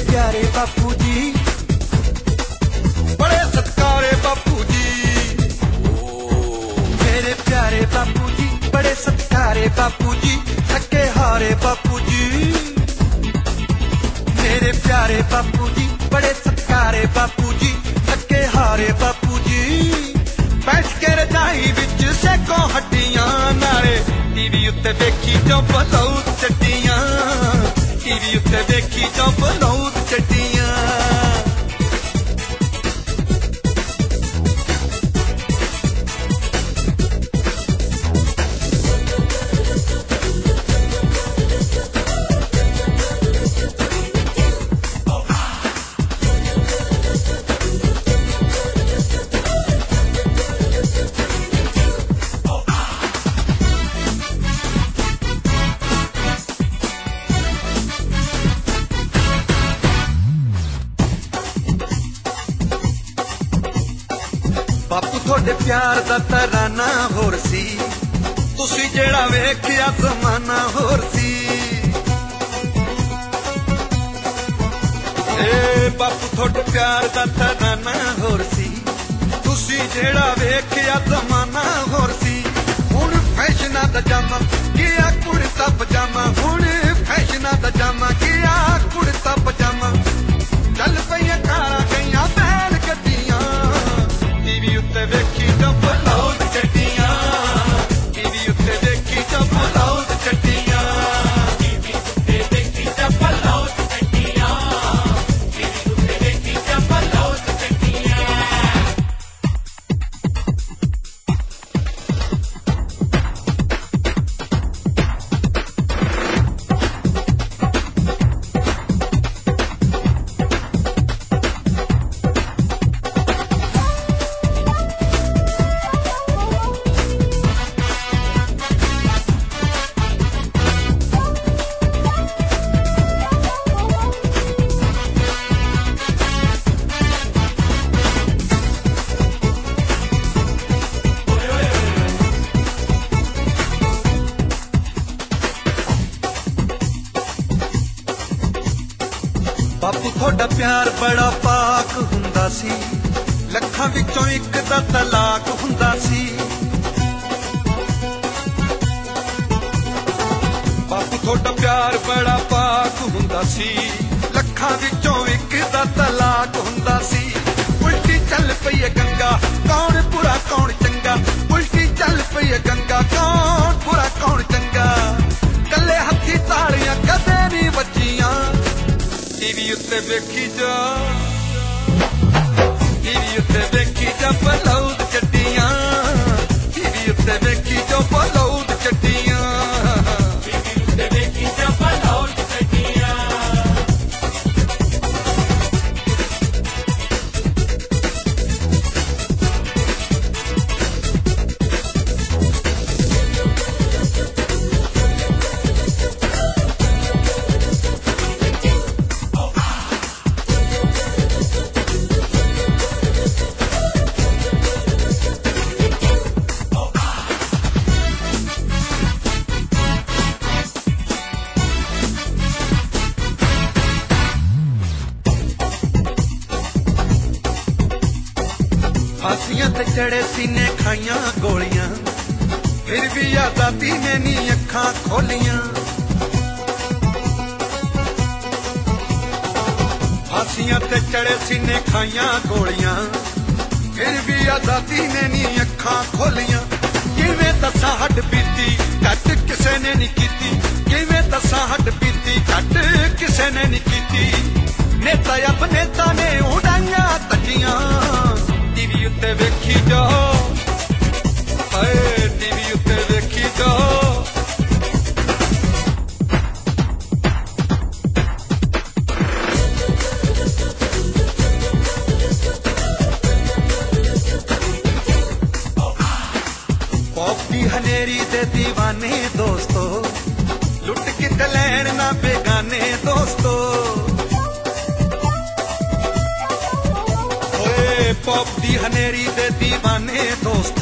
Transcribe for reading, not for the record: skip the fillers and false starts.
प्यारे बापू जी बड़े सत्कारे बापू जी, मेरे प्यारे बापू जी बड़े सत्कारे बापू जी, थके हारे बापू जी, मेरे प्यारे बापू जी बड़े सत्कारे बापू जी, थके हारे बापू जी। बैठ के रजाई विच सेको हड्डियां नाले टीवी उत्ते देखी जो बलौद चट्टियां, टीवी उत्ते देखी जो बलौद चट्टियां। बापू थोड़े प्यार दा तराना होर सी, तुसी जेड़ा वेखिया जमाना होर सी। बापू थोड़े प्यार दा तराना होर सी, तुसी जेड़ा वेखिया जमाना होर सी। हुण फैशना दा जामा किया कुर्ता पजामा, हुण फैशना दा जामा किया कुर्ता पजामा। चल पईया कारां गईयां बैल गड्डियां, टीवी उत्ते वेखी जो बलौद चट्टियां, टीवी उत्ते देखी जो बलौद चट्टियां, टीवी उत्ते देखी जो बलौद चट्टियां, टीवी उत्ते देखी जो बलौद चट्टियां। बापू थोड़ा प्यार बड़ा पाक हुंदा सी, लखां विचों इक दा तलाक हुंदा सी। बापू थोड़ा प्यार बड़ा पाक हुंदा सी, लखां विचों इक दा तलाक हुंदा सी। उल्टी चल पई है गंगा कौन बुरा कौन चंगा, उल्टी चल पई है गंगा कौन बुरा कौन चंगा। कल्ले हत्थी ताड़ियां कदे नहीं बजियां, टीवी उत्ते वेखी जा, टीवी उत्ते वेखी जा बलौद चट्टियां, टीवी उत्ते वेखी जा बलौद चट्टियां, टीवी उत्ते वेखी जा बलौद चट्टियां। फांसियां ते चढ़े सीने खाइयां गोलियां, फिर भी आजादी ने नी अखां खोलियां। फांसियां ते चढ़े सीने खाइयां गोलियां, फिर भी आजादी ने नी अखां खोलियां। किवें दसां हड्ड बीती घट किसे ने नी कीती, किवें दसां हड्ड बीती घट किसे ने नी कीती। नेता अपनेता ने उड़ाइयां तजियां, टीवी उत्ते वेखी जाओ, हाय टीवी उत्ते वेखी जाओ। पॉप दी हनेरी दे दीवाने दोस्तों, लुट के लैन ना बेगाने दोस्तों। पॉप दी हनेरी दे दीवाने दोस्त,